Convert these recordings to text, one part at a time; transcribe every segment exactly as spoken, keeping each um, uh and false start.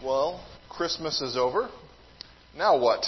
Well, Christmas is over. Now what?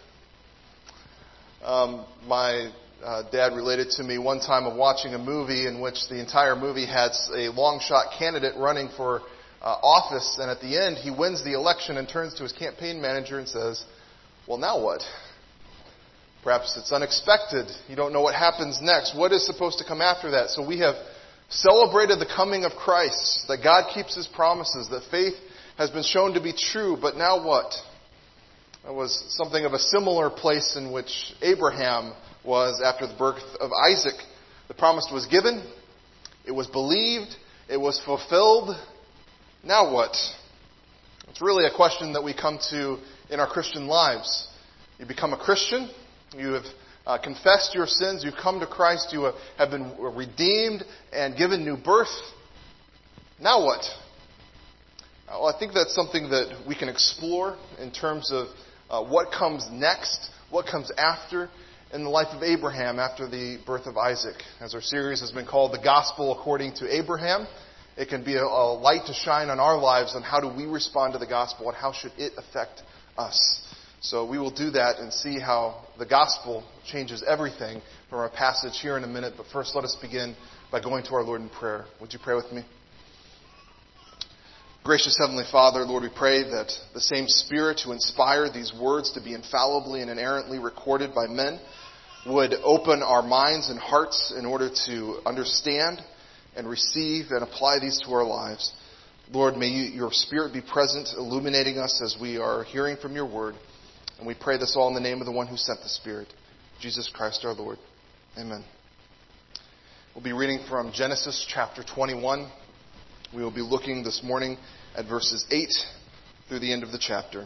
Um, my uh, dad related to me one time of watching a movie in which the entire movie had a long shot candidate running for uh, office, and at the end he wins the election and turns to his campaign manager and says, "Well, now what?" Perhaps it's unexpected. You don't know what happens next. What is supposed to come after that? So we have celebrated the coming of Christ, that God keeps His promises, that faith has been shown to be true, but now what? That was something of a similar place in which Abraham was after the birth of Isaac. The promise was given, it was believed, it was fulfilled. Now what? It's really a question that we come to in our Christian lives. You become a Christian, you have uh, confessed your sins, you've come to Christ, you have, have been redeemed and given new birth. Now what? Well, I think that's something that we can explore in terms of uh, what comes next, what comes after in the life of Abraham after the birth of Isaac. As our series has been called The Gospel According to Abraham, it can be a, a light to shine on our lives on how do we respond to the gospel and how should it affect us. So we will do that and see how the gospel changes everything from our passage here in a minute. But first, let us begin by going to our Lord in prayer. Would you pray with me? Gracious Heavenly Father, Lord, we pray that the same Spirit who inspired these words to be infallibly and inerrantly recorded by men would open our minds and hearts in order to understand and receive and apply these to our lives. Lord, may you, your Spirit be present, illuminating us as we are hearing from your word. And we pray this all in the name of the one who sent the Spirit, Jesus Christ our Lord. Amen. We'll be reading from Genesis chapter twenty-one. We will be looking this morning at verses eight through the end of the chapter.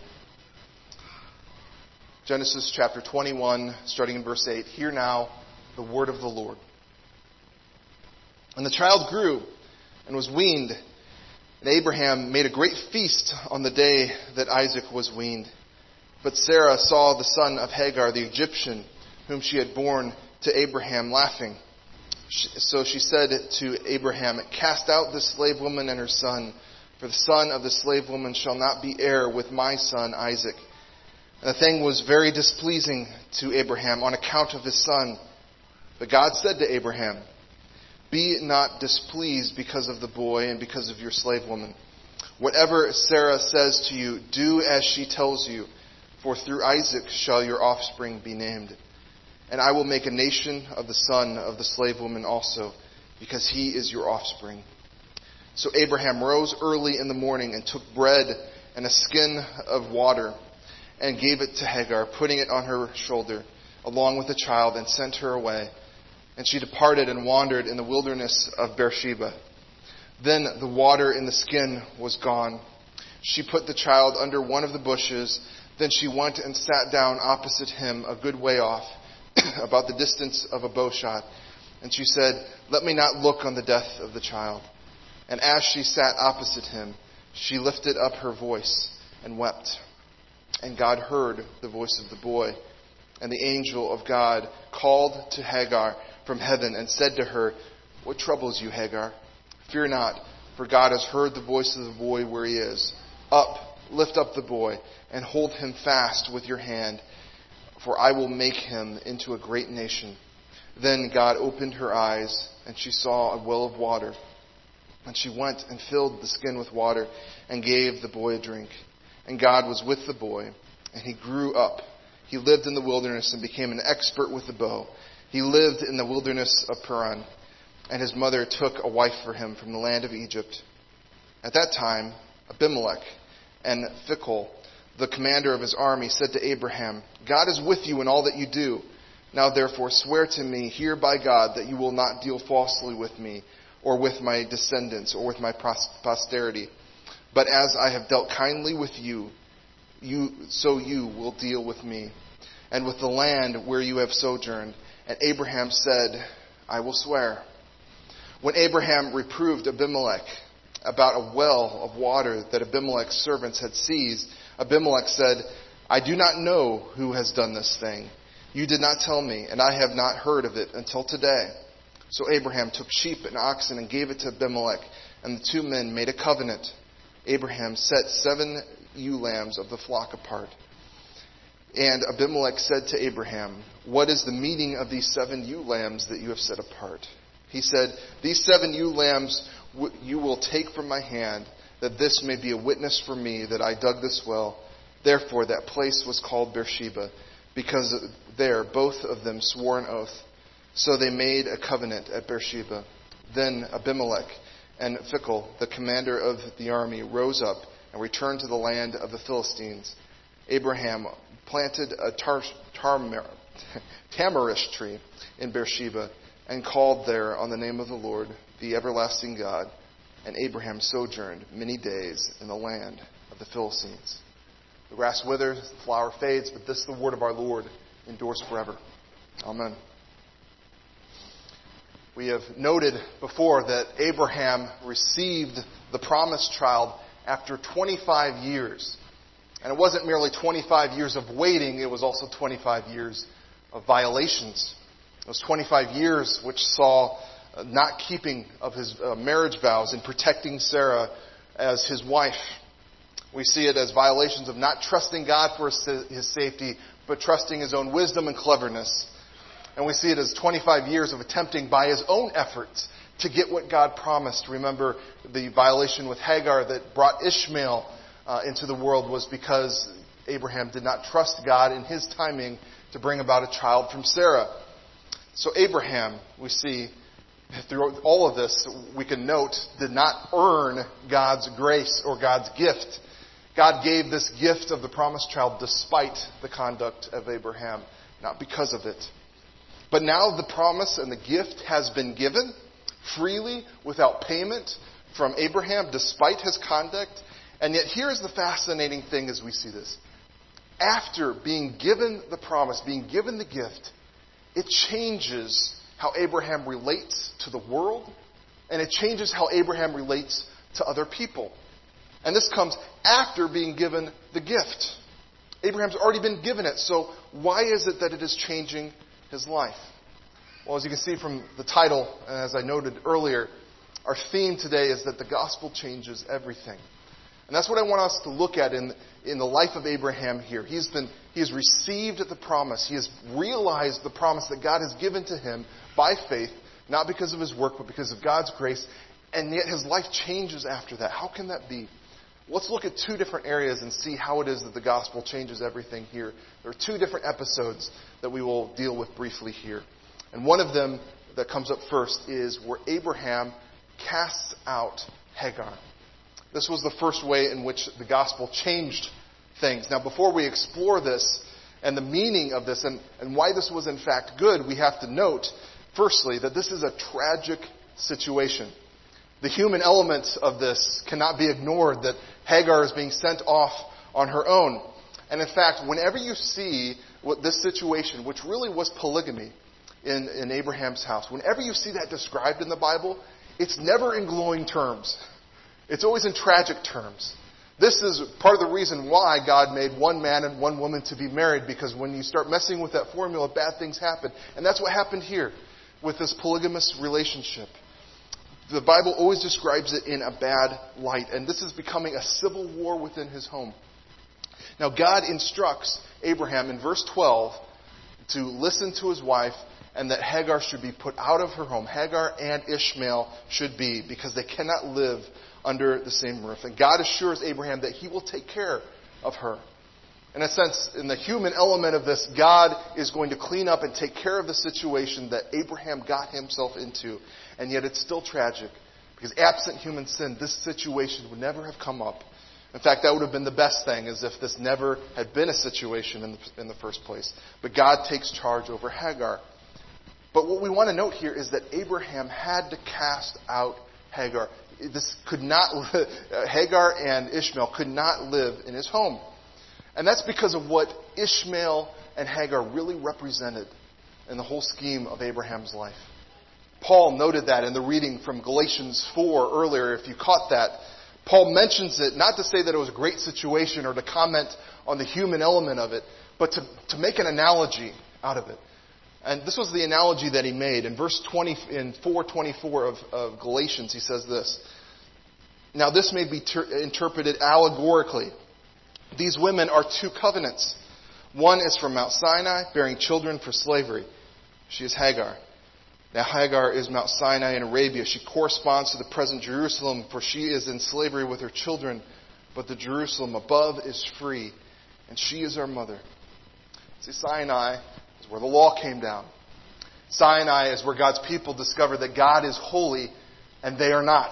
Genesis chapter twenty-one, starting in verse eight. Hear now the word of the Lord. And the child grew and was weaned, and Abraham made a great feast on the day that Isaac was weaned. But Sarah saw the son of Hagar, the Egyptian, whom she had borne to Abraham, laughing. So she said to Abraham, "Cast out this slave woman and her son, for the son of the slave woman shall not be heir with my son Isaac." And the thing was very displeasing to Abraham on account of his son. But God said to Abraham, "Be not displeased because of the boy and because of your slave woman. Whatever Sarah says to you, do as she tells you, for through Isaac shall your offspring be named. And I will make a nation of the son of the slave woman also, because he is your offspring." So Abraham rose early in the morning and took bread and a skin of water and gave it to Hagar, putting it on her shoulder, along with the child, and sent her away. And she departed and wandered in the wilderness of Beersheba. Then the water in the skin was gone. She put the child under one of the bushes. Then she went and sat down opposite him a good way off, about the distance of a bow shot. And she said, "Let me not look on the death of the child." And as she sat opposite him, she lifted up her voice and wept. And God heard the voice of the boy. And the angel of God called to Hagar from heaven and said to her, "What troubles you, Hagar? Fear not, for God has heard the voice of the boy where he is. Up, lift up the boy, and hold him fast with your hand, for I will make him into a great nation." Then God opened her eyes, and she saw a well of water. And she went and filled the skin with water and gave the boy a drink. And God was with the boy, and he grew up. He lived in the wilderness and became an expert with the bow. He lived in the wilderness of Paran, and his mother took a wife for him from the land of Egypt. At that time, Abimelech and Phicol, the commander of his army, said to Abraham, "God is with you in all that you do. Now therefore swear to me here by God that you will not deal falsely with me, or with my descendants, or with my posterity. But as I have dealt kindly with you, you so you will deal with me, and with the land where you have sojourned." And Abraham said, "I will swear." When Abraham reproved Abimelech about a well of water that Abimelech's servants had seized, Abimelech said, "I do not know who has done this thing. You did not tell me, and I have not heard of it until today." So Abraham took sheep and oxen and gave it to Abimelech, and the two men made a covenant. Abraham set seven ewe lambs of the flock apart. And Abimelech said to Abraham, "What is the meaning of these seven ewe lambs that you have set apart?" He said, "These seven ewe lambs you will take from my hand, that this may be a witness for me that I dug this well." Therefore that place was called Beersheba, because there both of them swore an oath. So they made a covenant at Beersheba. Then Abimelech and Phicol, the commander of the army, rose up and returned to the land of the Philistines. Abraham planted a tar- tar- tamarisk tree in Beersheba and called there on the name of the Lord, the everlasting God. And Abraham sojourned many days in the land of the Philistines. The grass withers, the flower fades, but this, the word of our Lord, endures forever. Amen. We have noted before that Abraham received the promised child after twenty-five years. And it wasn't merely twenty-five years of waiting, it was also twenty-five years of violations. It was twenty-five years which saw not keeping of his marriage vows and protecting Sarah as his wife. We see it as violations of not trusting God for his safety, but trusting his own wisdom and cleverness. And we see it as twenty-five years of attempting by his own efforts to get what God promised. Remember, the violation with Hagar that brought Ishmael uh, into the world was because Abraham did not trust God in his timing to bring about a child from Sarah. So Abraham, we see, through all of this, we can note, did not earn God's grace or God's gift. God gave this gift of the promised child despite the conduct of Abraham, not because of it. But now the promise and the gift has been given freely, without payment, from Abraham, despite his conduct. And yet here's the fascinating thing as we see this. After being given the promise, being given the gift, it changes how Abraham relates to the world, and it changes how Abraham relates to other people. And this comes after being given the gift. Abraham's already been given it, so why is it that it is changing his life? Well, as you can see from the title, and as I noted earlier, our theme today is that the gospel changes everything. And that's what I want us to look at in, in the life of Abraham here. He's been, he has received the promise. He has realized the promise that God has given to him by faith, not because of his work, but because of God's grace. And yet his life changes after that. How can that be? Let's look at two different areas and see how it is that the gospel changes everything here. There are two different episodes that we will deal with briefly here. And one of them that comes up first is where Abraham casts out Hagar. This was the first way in which the gospel changed things. Now, before we explore this and the meaning of this and, and why this was in fact good, we have to note, firstly, that this is a tragic situation. The human element of this cannot be ignored, that Hagar is being sent off on her own. And in fact, whenever you see what this situation, which really was polygamy in, in Abraham's house, whenever you see that described in the Bible, it's never in glowing terms. It's always in tragic terms. This is part of the reason why God made one man and one woman to be married, because when you start messing with that formula, bad things happen. And that's what happened here with this polygamous relationship. The Bible always describes it in a bad light, and this is becoming a civil war within his home. Now, God instructs Abraham in verse twelve to listen to his wife, and that Hagar should be put out of her home. Hagar and Ishmael should be, because they cannot live under the same roof. And God assures Abraham that he will take care of her. In a sense, in the human element of this, God is going to clean up and take care of the situation that Abraham got himself into. And yet it's still tragic, because absent human sin, this situation would never have come up. In fact, that would have been the best thing, as if this never had been a situation in the, in the first place. But God takes charge over Hagar. But what we want to note here is that Abraham had to cast out Hagar. This could not, Hagar and Ishmael could not live in his home. And that's because of what Ishmael and Hagar really represented in the whole scheme of Abraham's life. Paul noted that in the reading from Galatians four earlier, if you caught that. Paul mentions it not to say that it was a great situation or to comment on the human element of it, but to, to make an analogy out of it. And this was the analogy that he made. In verse twenty, in four twenty-four of, of Galatians, he says this: Now this may be ter- interpreted allegorically. These women are two covenants. One is from Mount Sinai, bearing children for slavery. She is Hagar. Now Hagar is Mount Sinai in Arabia. She corresponds to the present Jerusalem, for she is in slavery with her children. But the Jerusalem above is free, and she is our mother. See, Sinai is where the law came down. Sinai is where God's people discovered that God is holy, and they are not.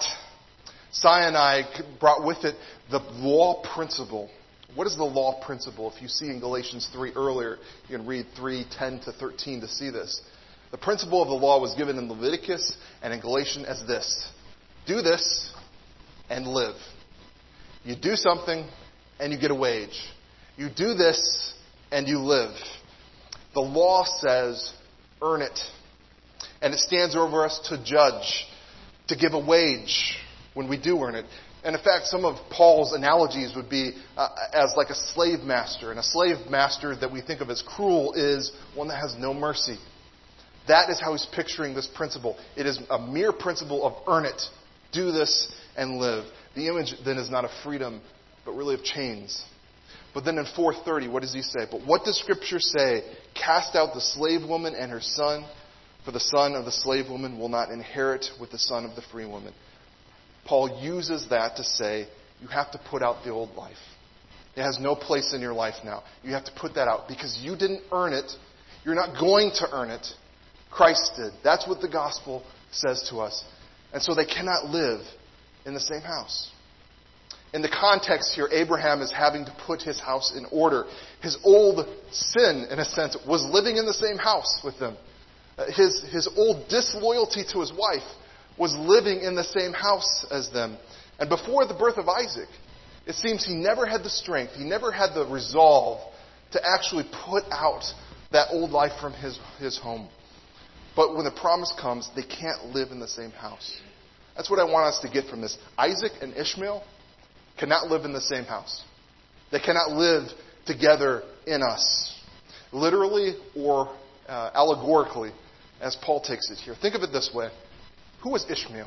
Sinai brought with it the law principle. What is the law principle? If you see in Galatians three earlier, you can read three, ten to thirteen to see this. The principle of the law was given in Leviticus and in Galatians as this. Do this and live. You do something and you get a wage. You do this and you live. The law says, earn it. And it stands over us to judge, to give a wage when we do earn it. And in fact, some of Paul's analogies would be uh, as like a slave master. And a slave master that we think of as cruel is one that has no mercy. That is how he's picturing this principle. It is a mere principle of earn it, do this, and live. The image then is not of freedom, but really of chains. But then in four thirty, what does he say? But what does Scripture say? Cast out the slave woman and her son, for the son of the slave woman will not inherit with the son of the free woman. Paul uses that to say, you have to put out the old life. It has no place in your life now. You have to put that out because you didn't earn it. You're not going to earn it. Christ did. That's what the gospel says to us. And so they cannot live in the same house. In the context here, Abraham is having to put his house in order. His old sin, in a sense, was living in the same house with them. His, his old disloyalty to his wife was living in the same house as them. And before the birth of Isaac, it seems he never had the strength, he never had the resolve to actually put out that old life from his, his home. But when the promise comes, they can't live in the same house. That's what I want us to get from this. Isaac and Ishmael cannot live in the same house. They cannot live together in us. Literally or uh, allegorically, as Paul takes it here. Think of it this way. Who was Ishmael?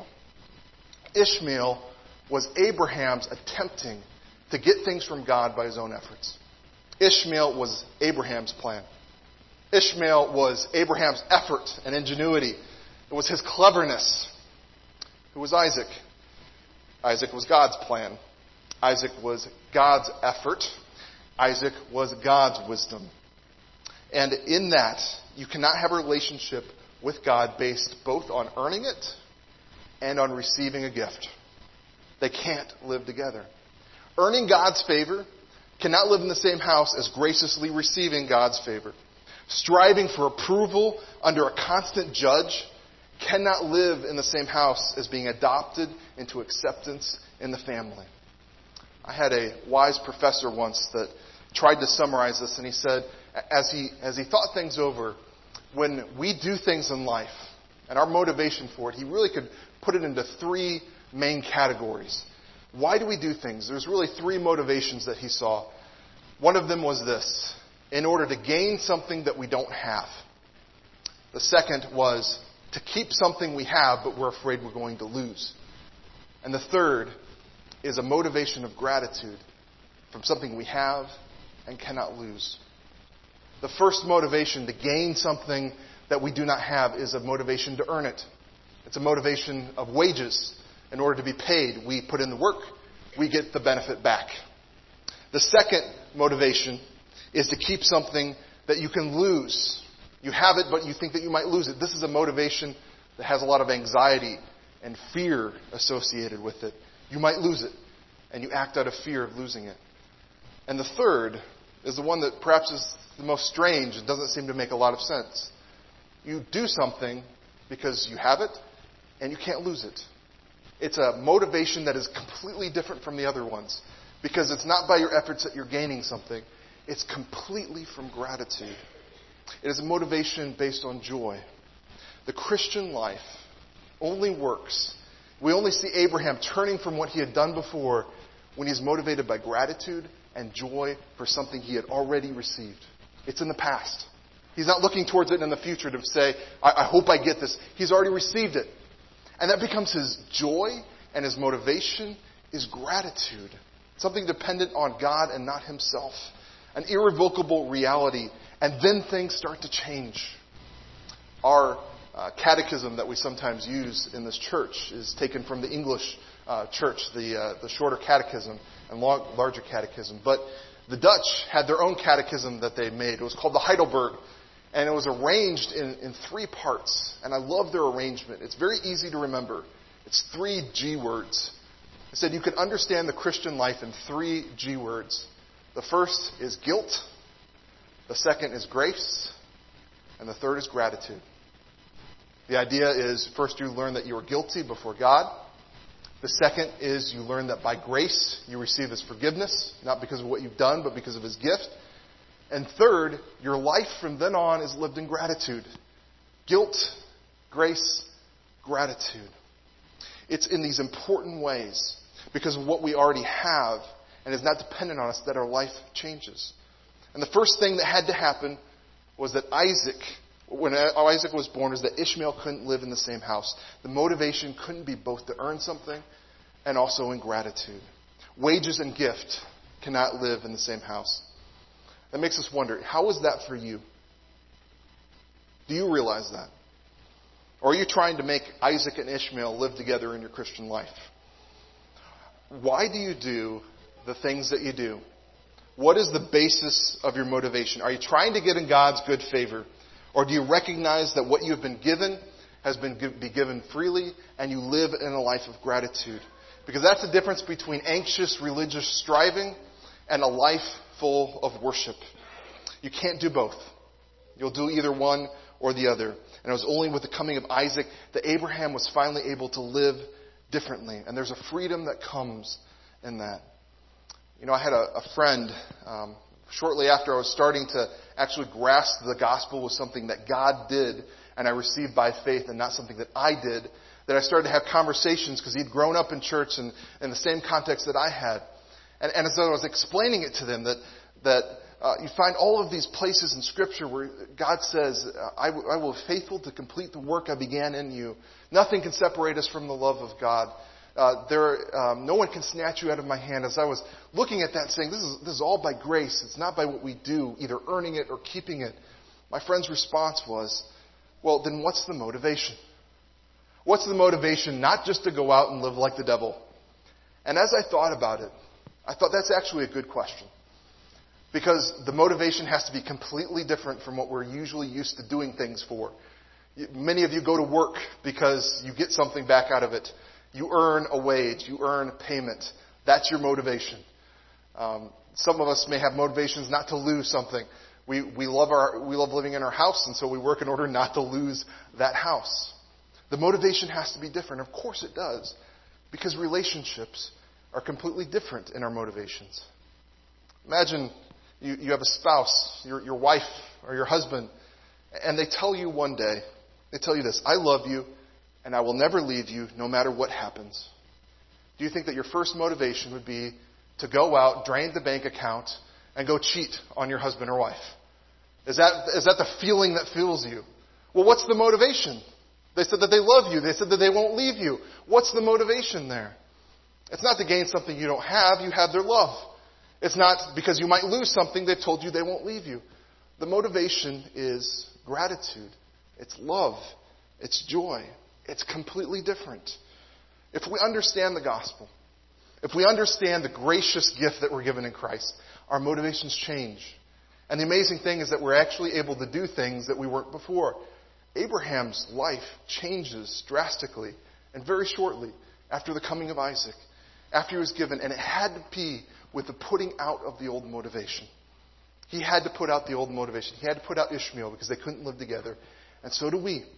Ishmael was Abraham's attempting to get things from God by his own efforts. Ishmael was Abraham's plan. Ishmael was Abraham's effort and ingenuity. It was his cleverness. Who was Isaac? Isaac was God's plan. Isaac was God's effort. Isaac was God's wisdom. And in that, you cannot have a relationship with God based both on earning it and on receiving a gift. They can't live together. Earning God's favor cannot live in the same house as graciously receiving God's favor. Striving for approval under a constant judge cannot live in the same house as being adopted into acceptance in the family. I had a wise professor once that tried to summarize this, and he said, as he as he thought things over, when we do things in life, and our motivation for it, he really could put it into three main categories. Why do we do things? There's really three motivations that he saw. One of them was this: in order to gain something that we don't have. The second was to keep something we have, but we're afraid we're going to lose. And the third is a motivation of gratitude from something we have and cannot lose. The first motivation, to gain something that we do not have, is a motivation to earn it. It's a motivation of wages. In order to be paid, we put in the work, we get the benefit back. The second motivation is to keep something that you can lose. You have it, but you think that you might lose it. This is a motivation that has a lot of anxiety and fear associated with it. You might lose it, and you act out of fear of losing it. And the third is the one that perhaps is the most strange and doesn't seem to make a lot of sense. You do something because you have it, and you can't lose it. It's a motivation that is completely different from the other ones, because it's not by your efforts that you're gaining something. It's completely from gratitude. It is a motivation based on joy. The Christian life only works. We only see Abraham turning from what he had done before when he's motivated by gratitude and joy for something he had already received. It's in the past. He's not looking towards it in the future to say, I, I hope I get this. He's already received it. And that becomes his joy and his motivation is gratitude. Something dependent on God and not himself. An irrevocable reality. And then things start to change. Our uh, catechism that we sometimes use in this church is taken from the English uh, church, the uh, the shorter catechism and long, larger catechism. But the Dutch had their own catechism that they made. It was called the Heidelberg. And it was arranged in, in three parts. And I love their arrangement. It's very easy to remember. It's three G words. It said you can understand the Christian life in three G words. The first is guilt. The second is grace. And the third is gratitude. The idea is, first you learn that you are guilty before God. The second is you learn that by grace you receive His forgiveness, not because of what you've done, but because of His gift. And third, your life from then on is lived in gratitude. Guilt, grace, gratitude. It's in these important ways, because of what we already have, and is not dependent on us, that our life changes. And the first thing that had to happen was that Isaac, when Isaac was born, is that Ishmael couldn't live in the same house. The motivation couldn't be both to earn something and also in gratitude. Wages and gift cannot live in the same house. That makes us wonder, how is that for you? Do you realize that? Or are you trying to make Isaac and Ishmael live together in your Christian life? Why do you do the things that you do? What is the basis of your motivation? Are you trying to get in God's good favor? Or do you recognize that what you have been given has been be given freely and you live in a life of gratitude? Because that's the difference between anxious religious striving and a life full of worship. You can't do both. You'll do either one or the other. And it was only with the coming of Isaac that Abraham was finally able to live differently. And there's a freedom that comes in that. You know, I had a, a friend, um, shortly after I was starting to actually grasp the gospel was something that God did and I received by faith and not something that I did, that I started to have conversations because he'd grown up in church and in the same context that I had. And, and as I was explaining it to them, that that uh, you find all of these places in Scripture where God says, I, w- I will be faithful to complete the work I began in you. Nothing can separate us from the love of God. Uh, there, um, no one can snatch you out of my hand. As I was looking at that, saying, this is, this is all by grace. It's not by what we do, either earning it or keeping it. My friend's response was, well, then what's the motivation? What's the motivation not just to go out and live like the devil? And as I thought about it, I thought that's actually a good question. Because the motivation has to be completely different from what we're usually used to doing things for. Many of you go to work because you get something back out of it. You earn a wage. You earn payment. That's your motivation. Um, some of us may have motivations not to lose something. We we love our we love living in our house, and so we work in order not to lose that house. The motivation has to be different. Of course it does. Because relationships are completely different in our motivations. Imagine you, you have a spouse, your, your wife or your husband, and they tell you one day, they tell you this, I love you and I will never leave you no matter what happens. Do you think that your first motivation would be to go out, drain the bank account, and go cheat on your husband or wife? Is that is that the feeling that fills you? Well, what's the motivation? They said that they love you. They said that they won't leave you. What's the motivation there? It's not to gain something you don't have. You have their love. It's not because you might lose something. They've told you they won't leave you. The motivation is gratitude. It's love. It's joy. It's completely different. If we understand the gospel, if we understand the gracious gift that we're given in Christ, our motivations change. And the amazing thing is that we're actually able to do things that we weren't before. Abraham's life changes drastically and very shortly after the coming of Isaac, after he was given, and it had to be with the putting out of the old motivation. He had to put out the old motivation. He had to put out Ishmael because they couldn't live together. And so do we.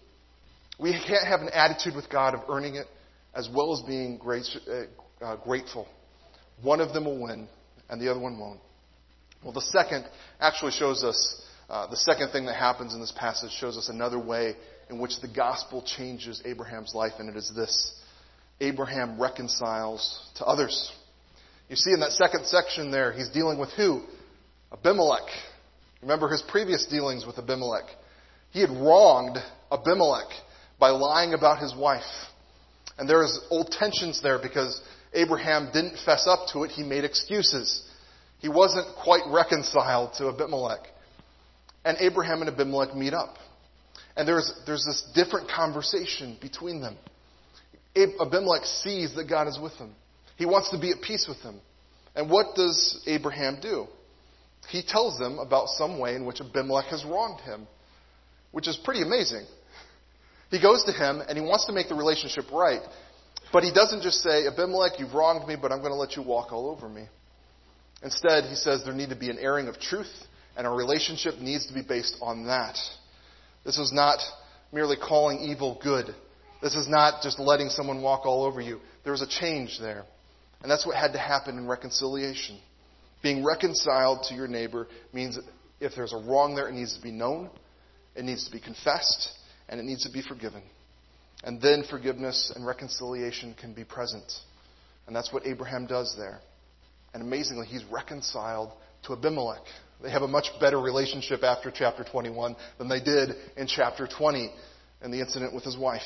We can't have an attitude with God of earning it as well as being great, uh, uh, grateful. One of them will win and the other one won't. Well, the second actually shows us, uh, the second thing that happens in this passage shows us another way in which the gospel changes Abraham's life, and it is this. Abraham reconciles to others. You see in that second section there, he's dealing with who? Abimelech. Remember his previous dealings with Abimelech. He had wronged Abimelech by lying about his wife. And there's old tensions there because Abraham didn't fess up to it. He made excuses. He wasn't quite reconciled to Abimelech. And Abraham and Abimelech meet up. And there's, there's this different conversation between them. Abimelech sees that God is with him. He wants to be at peace with him. And what does Abraham do? He tells them about some way in which Abimelech has wronged him, which is pretty amazing. He goes to him and he wants to make the relationship right. But he doesn't just say, Abimelech, you've wronged me, but I'm going to let you walk all over me. Instead, he says there need to be an airing of truth, and our relationship needs to be based on that. This is not merely calling evil good. This is not just letting someone walk all over you. There was a change there. And that's what had to happen in reconciliation. Being reconciled to your neighbor means that if there's a wrong there, it needs to be known, it needs to be confessed, and it needs to be forgiven. And then forgiveness and reconciliation can be present. And that's what Abraham does there. And amazingly, he's reconciled to Abimelech. They have a much better relationship after chapter twenty-one than they did in chapter twenty and the incident with his wife.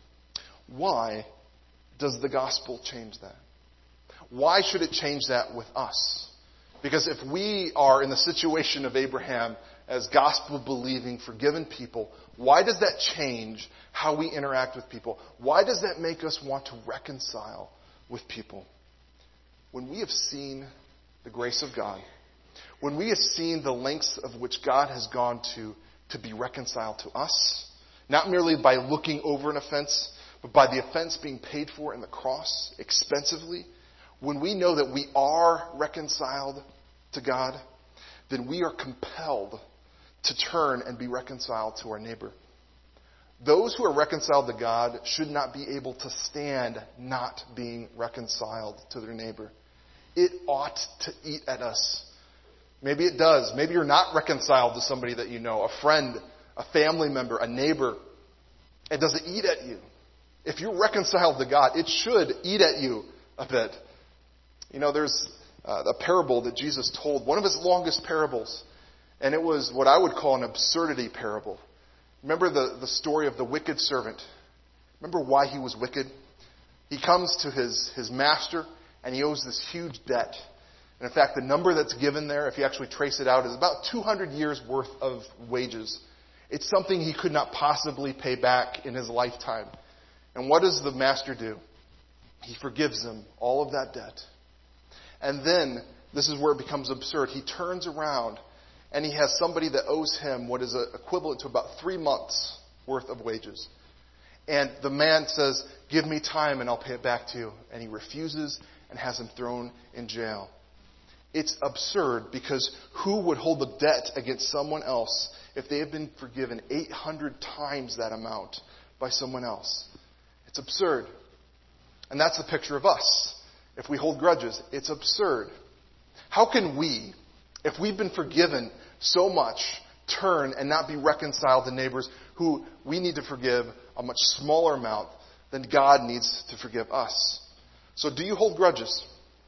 Why does the gospel change that? Why should it change that with us? Because if we are in the situation of Abraham as gospel-believing, forgiven people, why does that change how we interact with people? Why does that make us want to reconcile with people? When we have seen the grace of God, when we have seen the lengths of which God has gone to to be reconciled to us, not merely by looking over an offense, but by the offense being paid for in the cross expensively, when we know that we are reconciled to God, then we are compelled to turn and be reconciled to our neighbor. Those who are reconciled to God should not be able to stand not being reconciled to their neighbor. It ought to eat at us. Maybe it does. Maybe you're not reconciled to somebody that you know, a friend, a family member, a neighbor. It doesn't eat at you. If you're reconciled to God, it should eat at you a bit. You know, there's uh, a parable that Jesus told, one of his longest parables, and it was what I would call an absurdity parable. Remember the, the story of the wicked servant. Remember why he was wicked? He comes to his, his master, and he owes this huge debt. And in fact, the number that's given there, if you actually trace it out, is about two hundred years worth of wages. It's something he could not possibly pay back in his lifetime. And what does the master do? He forgives him all of that debt. And then, this is where it becomes absurd. He turns around and he has somebody that owes him what is equivalent to about three months worth of wages. And the man says, give me time and I'll pay it back to you. And he refuses and has him thrown in jail. It's absurd because who would hold the debt against someone else if they have been forgiven eight hundred times that amount by someone else? It's absurd. And that's the picture of us. If we hold grudges, it's absurd. How can we, if we've been forgiven so much, turn and not be reconciled to neighbors who we need to forgive a much smaller amount than God needs to forgive us? So do you hold grudges?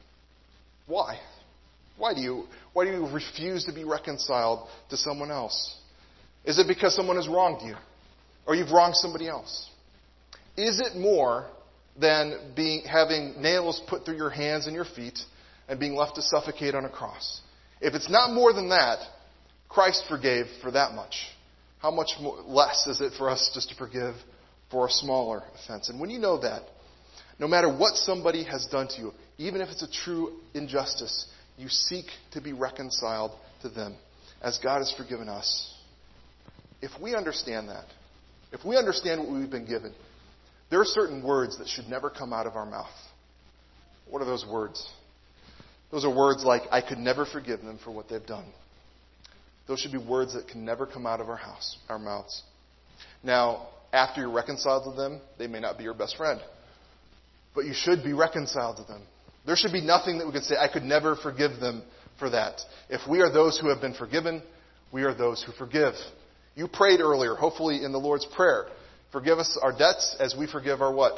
Why? Why do you, why do you refuse to be reconciled to someone else? Is it because someone has wronged you? Or you've wronged somebody else? Is it more than being having nails put through your hands and your feet and being left to suffocate on a cross? If it's not more than that, Christ forgave for that much. How much more, less is it for us just to forgive for a smaller offense? And when you know that, no matter what somebody has done to you, even if it's a true injustice, you seek to be reconciled to them as God has forgiven us. If we understand that, if we understand what we've been given, there are certain words that should never come out of our mouth. What are those words? Those are words like, I could never forgive them for what they've done. Those should be words that can never come out of our house, our mouths. Now, after you're reconciled to them, they may not be your best friend. But you should be reconciled to them. There should be nothing that we could say, I could never forgive them for that. If we are those who have been forgiven, we are those who forgive. You prayed earlier, hopefully in the Lord's Prayer. Forgive us our debts as we forgive our what?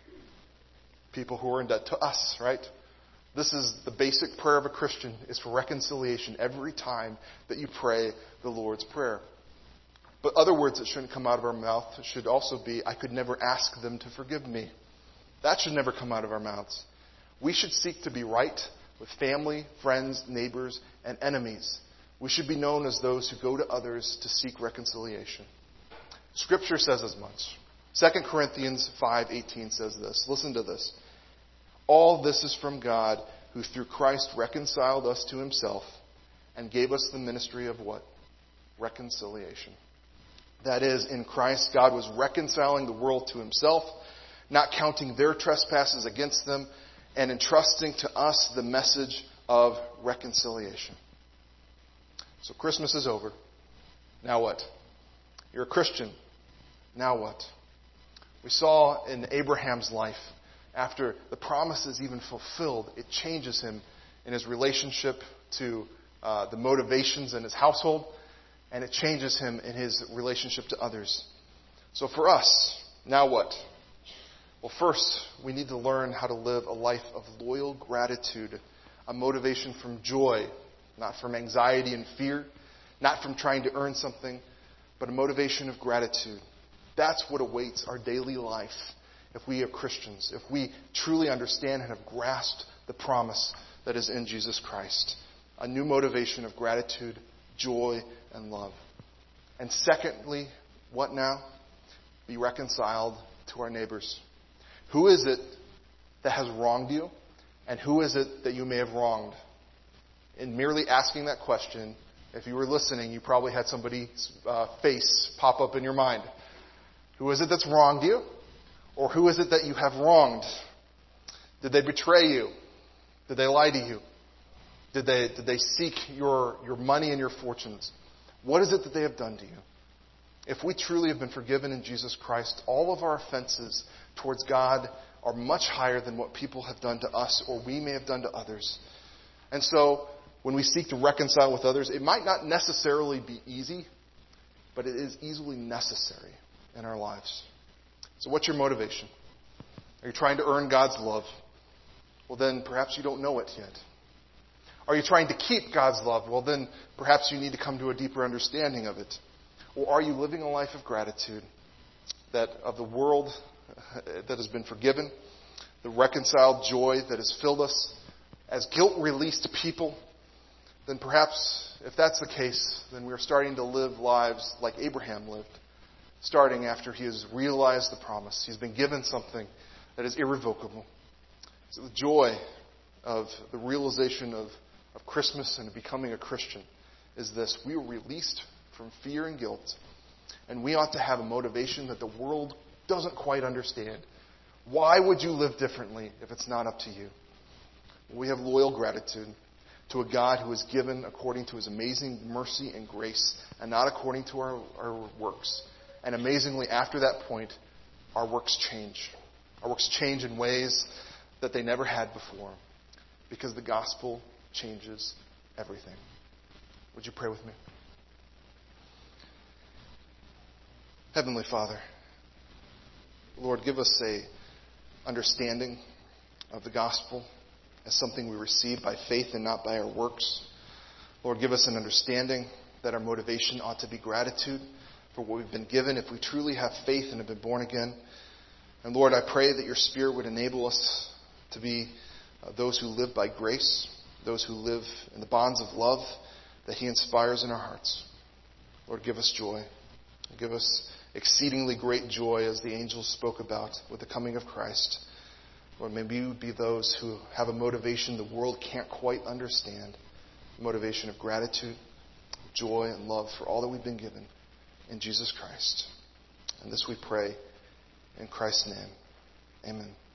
People who are in debt to us, right? This is the basic prayer of a Christian, is for reconciliation every time that you pray the Lord's Prayer. But other words that shouldn't come out of our mouth should also be, I could never ask them to forgive me. That should never come out of our mouths. We should seek to be right with family, friends, neighbors, and enemies. We should be known as those who go to others to seek reconciliation. Scripture says as much. Second Corinthians five eighteen says this. Listen to this. All this is from God, who through Christ reconciled us to himself and gave us the ministry of what? Reconciliation. That is, in Christ, God was reconciling the world to himself, not counting their trespasses against them, and entrusting to us the message of reconciliation. So Christmas is over. Now what? You're a Christian. Now what? We saw in Abraham's life, after the promise is even fulfilled, it changes him in his relationship to uh, the motivations in his household, and it changes him in his relationship to others. So for us, now what? Well, first, we need to learn how to live a life of loyal gratitude, a motivation from joy, not from anxiety and fear, not from trying to earn something, but a motivation of gratitude. That's what awaits our daily life if we are Christians, if we truly understand and have grasped the promise that is in Jesus Christ. A new motivation of gratitude, joy, and love. And secondly, what now? Be reconciled to our neighbors. Who is it that has wronged you? And who is it that you may have wronged? In merely asking that question, if you were listening, you probably had somebody's uh, face pop up in your mind. Who is it that's wronged you? Or who is it that you have wronged? Did they betray you? Did they lie to you? Did they, did they seek your, your money and your fortunes? What is it that they have done to you? If we truly have been forgiven in Jesus Christ, all of our offenses towards God are much higher than what people have done to us or we may have done to others. And so, when we seek to reconcile with others, it might not necessarily be easy, but it is easily necessary in our lives. So what's your motivation? Are you trying to earn God's love? Well, then perhaps you don't know it yet. Are you trying to keep God's love? Well, then perhaps you need to come to a deeper understanding of it. Or are you living a life of gratitude that of the world that has been forgiven, the reconciled joy that has filled us as guilt-released people? Then perhaps, if that's the case, then we're starting to live lives like Abraham lived, starting after he has realized the promise. He's been given something that is irrevocable. So the joy of the realization of, of Christmas and becoming a Christian is this. We were released from fear and guilt, and we ought to have a motivation that the world doesn't quite understand. Why would you live differently if it's not up to you? We have loyal gratitude to a God who is given according to his amazing mercy and grace and not according to our, our works. And amazingly, after that point, our works change. Our works change in ways that they never had before because the gospel changes everything. Would you pray with me? Heavenly Father, Lord, give us a understanding of the gospel as something we receive by faith and not by our works. Lord, give us an understanding that our motivation ought to be gratitude for what we've been given if we truly have faith and have been born again. And Lord, I pray that your Spirit would enable us to be uh, those who live by grace, those who live in the bonds of love that he inspires in our hearts. Lord, give us joy. Give us exceedingly great joy as the angels spoke about with the coming of Christ. Lord, may we be those who have a motivation the world can't quite understand, a motivation of gratitude, joy, and love for all that we've been given in Jesus Christ. And this we pray in Christ's name. Amen.